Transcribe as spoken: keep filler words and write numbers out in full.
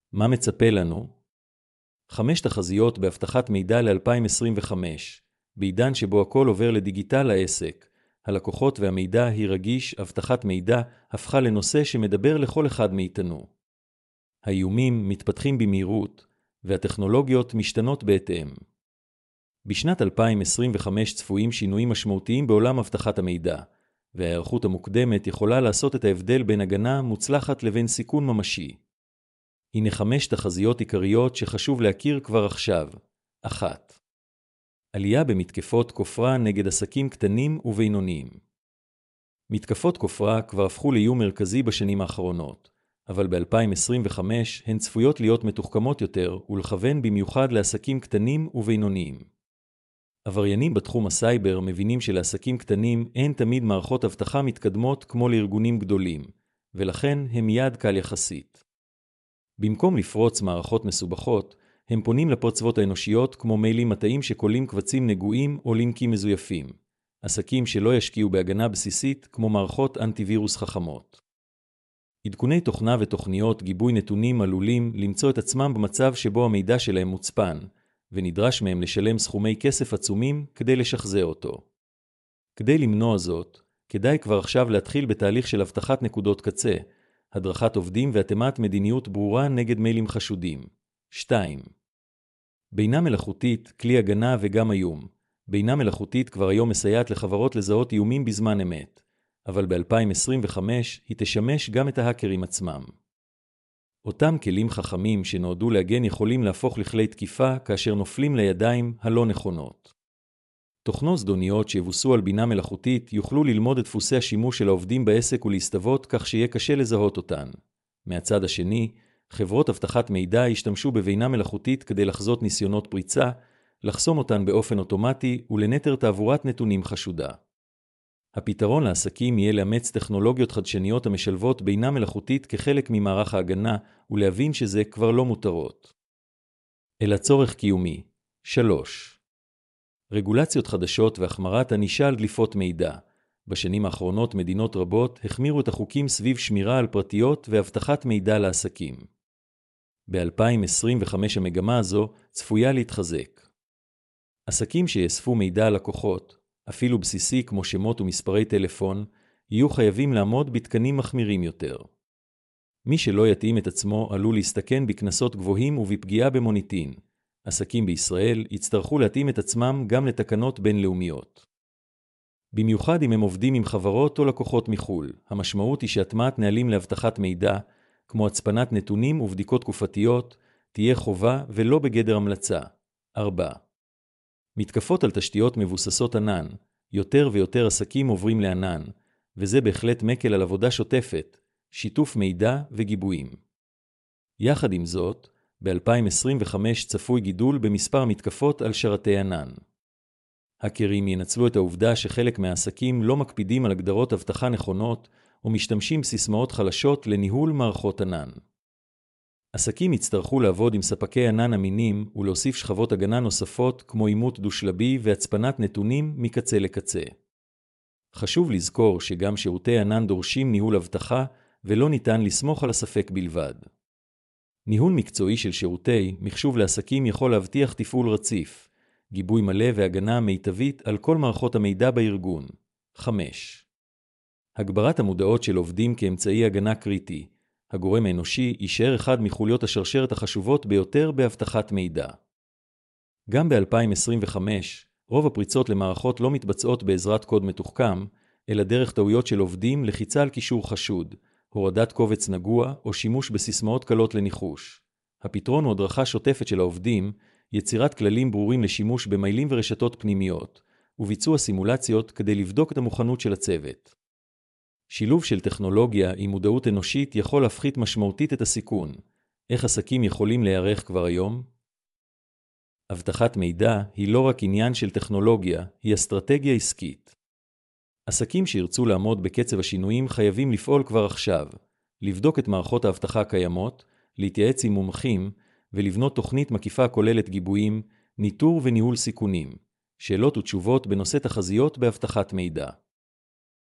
מה מצפה לנו? חמש תחזיות בהבטחת מידע ל-אלפיים עשרים וחמש. בעידן שבו הכל עובר לדיגיטל העסק, הלקוחות והמידע היא רגיש, הבטחת מידע הפכה לנושא שמדבר לכל אחד מאיתנו. האיומים מתפתחים במהירות, והטכנולוגיות משתנות בהתאם. בשנת אלפיים עשרים וחמש צפויים שינויים משמעותיים בעולם הבטחת המידע, וההיערכות המוקדמת יכולה לעשות את ההבדל בין הגנה מוצלחת לבין סיכון ממשי. הנה חמש תחזיות עיקריות שחשוב להכיר כבר עכשיו. אחת. עלייה במתקפות כופרה נגד עסקים קטנים ובינוניים. מתקפות כופרה כבר הפכו לאיום מרכזי בשנים האחרונות, אבל ב-אלפיים עשרים וחמש הן צפויות להיות מתוחכמות יותר ולכוון במיוחד לעסקים קטנים ובינוניים. עבריינים בתחום הסייבר מבינים שלעסקים קטנים אין תמיד מערכות אבטחה מתקדמות כמו לארגונים גדולים, ולכן הם יעד קל יחסית. במקום לפרוץ מערכות מסובכות, הם פונים לפרצות האנושיות כמו מיילים מטעים שקולים קבצים נגועים או לינקים מזויפים. עסקים שלא ישקיעו בהגנה בסיסית כמו מערכות אנטיווירוס חכמות. עדכוני תוכנה ותוכניות גיבוי נתונים עלולים למצוא את עצמם במצב שבו המידע שלהם מוצפן, ונדרש מהם לשלם סכומי כסף עצומים כדי לשחזר אותו. כדי למנוע זאת, כדאי כבר עכשיו להתחיל בתהליך של הבטחת נקודות קצה, הדרכת עובדים והתאמת מדיניות ברורה נגד מיילים חשודים. שתיים. בינה מלאכותית, כלי הגנה וגם איום. בינה מלאכותית כבר היום מסייעת לחברות לזהות איומים בזמן אמת, אבל ב-אלפיים עשרים וחמש היא תשמש גם את ההאקרים עצמם. אותם כלים חכמים שנועדו להגן יכולים להפוך לכלי תקיפה כאשר נופלים לידיים הלא נכונות. תוכנות זדוניות שיבוסו על בינה מלאכותית יוכלו ללמוד את דפוסי השימוש של העובדים בעסק ולהסתוות כך שיהיה קשה לזהות אותן. מהצד השני, חברות אבטחת מידע ישתמשו בבינה מלאכותית כדי לחזות ניסיונות פריצה, לחסום אותן באופן אוטומטי ולנטר תעבורת נתונים חשודה. הפתרון לעסקים יהיה לאמץ טכנולוגיות חדשניות המשלבות בינה מלאכותית כחלק ממערך ההגנה ולהבין שזה כבר לא מותרות. אלא צורך קיומי. שלוש. רגולציות חדשות והחמרת ענישה על דליפות מידע. בשנים האחרונות מדינות רבות החמירו את החוקים סביב שמירה על פרטיות והבטחת מידע לעסקים. ב-אלפיים עשרים וחמש המגמה הזו צפויה להתחזק. עסקים שיאספו מידע על לקוחות, אפילו בסיסי כמו שמות ומספרי טלפון, יהיו חייבים לעמוד בתקנים מחמירים יותר. מי שלא יתאים את עצמו עלול להסתכן בקנסות גבוהים ובפגיעה במוניטין. עסקים בישראל יצטרכו להתאים את עצמם גם לתקנות בינלאומיות. במיוחד אם הם עובדים עם חברות או לקוחות מחול, המשמעות היא שהטמעת נהלים להבטחת מידע, כמו הצפנת נתונים ובדיקות תקופתיות, תהיה חובה ולא בגדר המלצה. ארבע. מתקפות על תשתיות מבוססות ענן. יותר ויותר עסקים עוברים לענן, וזה בהחלט מקל על עבודה שוטפת, שיתוף מידע וגיבויים. יחד עם זאת, ב-אלפיים עשרים וחמש צפוי גידול במספר מתקפות על שרתי ענן. האקרים ינצלו את העובדה שחלק מהעסקים לא מקפידים על הגדרות אבטחה נכונות או משתמשים בסיסמאות חלשות לניהול מערכות ענן. עסקים יצטרכו לעבוד עם ספקי ענן אמינים ולהוסיף שכבות הגנה נוספות כמו אימות דו-שלבי והצפנת נתונים מקצה לקצה. חשוב לזכור שגם שירותי ענן דורשים ניהול אבטחה ולא ניתן לסמוך על הספק בלבד. ניהול מקצועי של שירותי מחשוב לעסקים יכול להבטיח תפעול רציף, גיבוי מלא והגנה מיטבית על כל מערכות המידע בארגון. חמש. הגברת המודעות של עובדים כאמצעי הגנה קריטי. הגורם האנושי יישאר אחד מחוליות השרשרת החשובות ביותר בהבטחת מידע. גם ב-אלפיים עשרים וחמש, רוב הפריצות למערכות לא מתבצעות בעזרת קוד מתוחכם, אלא דרך טעויות של עובדים, לחיצה על קישור חשוד, הורדת קובץ נגוע או שימוש בסיסמאות קלות לניחוש. הפתרון הוא הדרכה שוטפת של העובדים, יצירת כללים ברורים לשימוש במיילים ורשתות פנימיות, וביצוע סימולציות כדי לבדוק את המוכנות של הצוות. שילוב של טכנולוגיה עם מודעות אנושית יכול להפחית משמעותית את הסיכון. איך עסקים יכולים להיערך כבר היום? הבטחת מידע היא לא רק עניין של טכנולוגיה, היא אסטרטגיה עסקית. עסקים שירצו לעמוד בקצב השינויים חייבים לפעול כבר עכשיו, לבדוק את מערכות האבטחה הקיימות, להתייעץ עם מומחים ולבנות תוכנית מקיפה כוללת גיבויים, ניטור וניהול סיכונים, שאלות ותשובות בנושא תחזיות בהבטחת מידע.